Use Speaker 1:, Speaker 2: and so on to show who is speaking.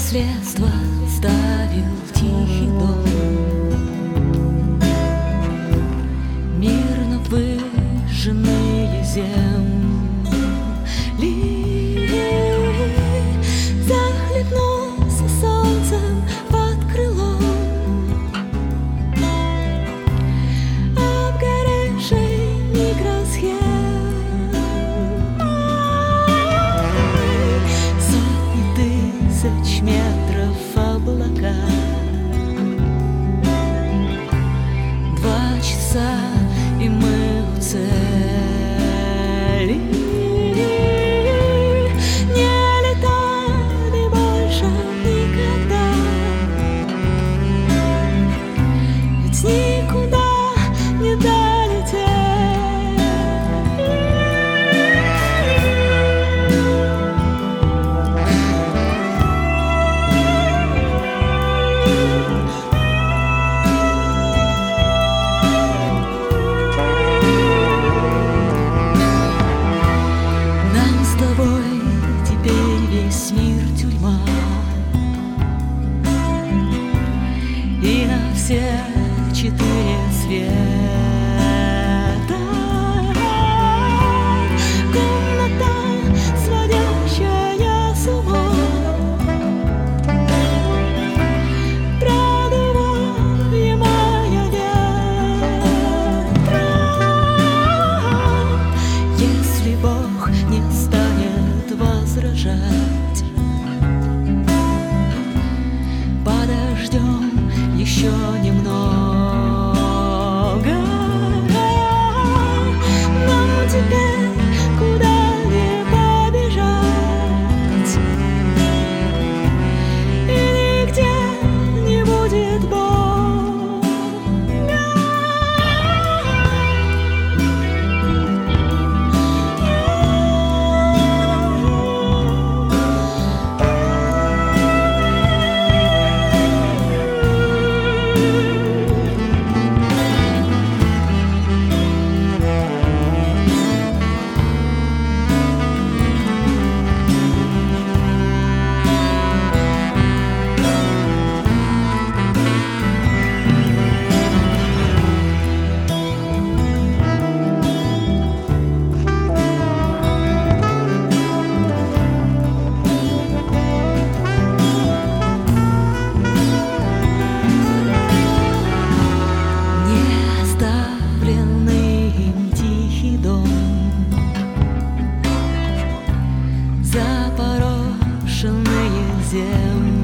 Speaker 1: наследство ставил тихий дом, мирно выжженные земли. Захлебнулся солнцем под крылом, обгоревший микросхем. Сотни тысяч метров облака, 2 часа, и мы у цели. Не летали больше никогда, ведь никуда не долетели. Весь мир тюрьма, и на все 4 света комната, сводящая с ума. Продуваемая ветром, если Бог не станет возражать, подождем еще немного. Нам теперь куда не побежать, и нигде не будет Бога. Запорошенные земли.